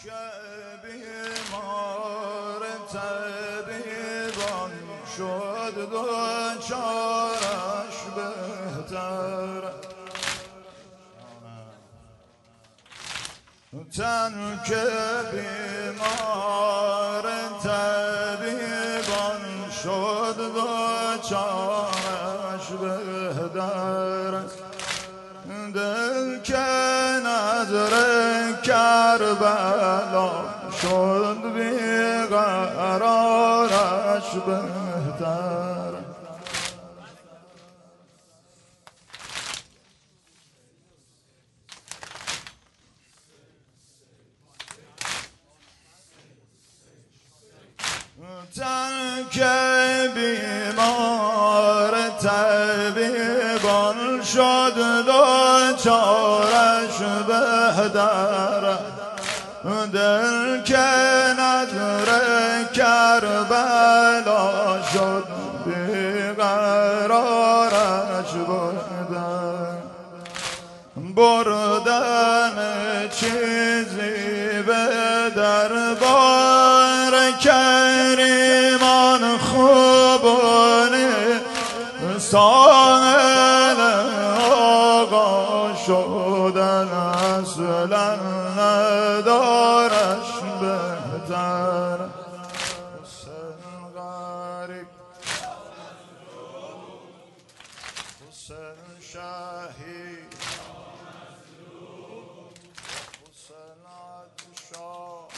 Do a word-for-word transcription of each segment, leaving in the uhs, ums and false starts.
که بیمار طبیبان شد دوچارش بهتر تن که بیمار طبیبان شد دوچارش بهتر دل که نظر کربلا شد بیقرارش بهتر تن که بیمار طبیبان شد دوچارش بهتر دل که نظر کربلا شد بیقرارش بهتر بردن چیزی به دربار کریمان خوبانی ساحل آقا شدن اصلا ندارش بهتر حسین غریب حسین شهید حسین عطشان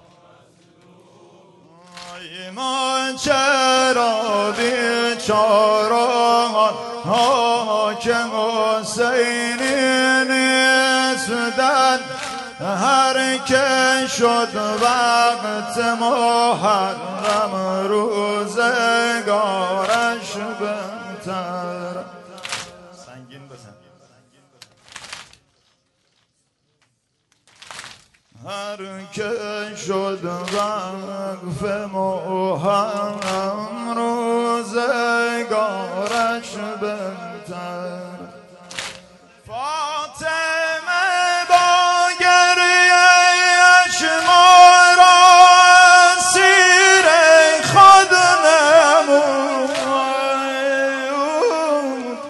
ایمان چرا بیچاران حاکم حسینی نیستند هر که شد وقت محرم روزگارش بهتر سنگین بزن هر که شد وقف محرم روزگارش بهتر فاطمه با گریه‌اش ما را اسیر خود نمود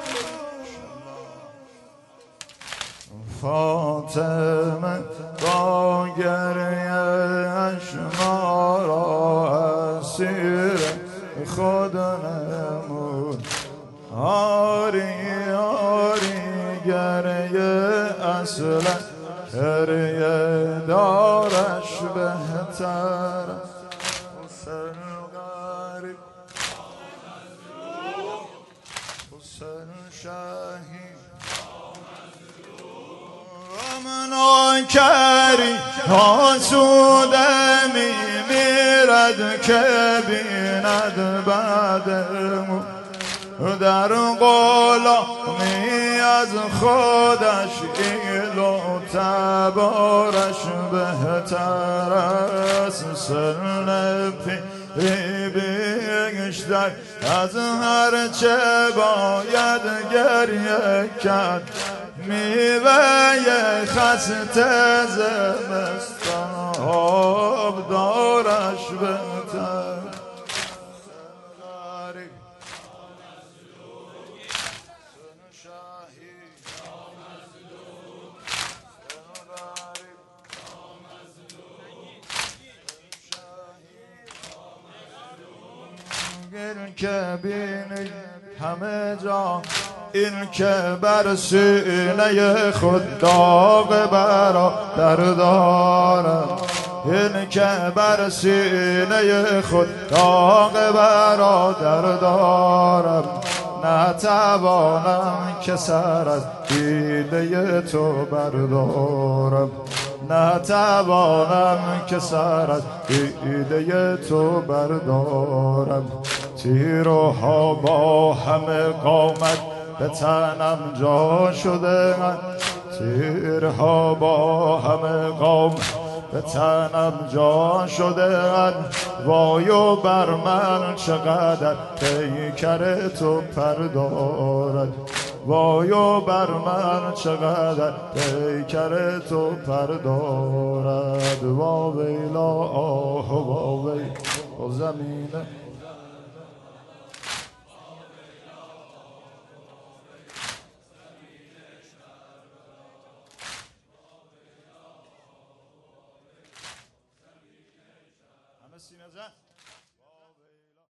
فاطمه با گریه‌اش ما را اسیر خود نمود آری آری گریه اصلا گریه دارش بهتر حسین غریب حسین شهید مناکری آسوده می میرد که بیند بعدمون در غلامی از خودش ایل و تبارش بهتر است سن پیری بیشتر از هر چه باید گریه کرد میوه خسته زمستان آب دارش بهتر این که بینی همه جا این که بر سینه خود داغ برادر دارم این که بر سینه خود داغ برادر دارم نتوانم که سر از دیده تو بردارم نتوانم که سر از دیده تو بردارم تیرها با همه قامت به تنم جا شده تیرها با همه قامت به تنم جا شده وای و بر من چقدر پیکر تو پردارد وایو بر من چقدر پیکر تو پردارد. وا ویلا آه وا وی و زمین همه سینه زن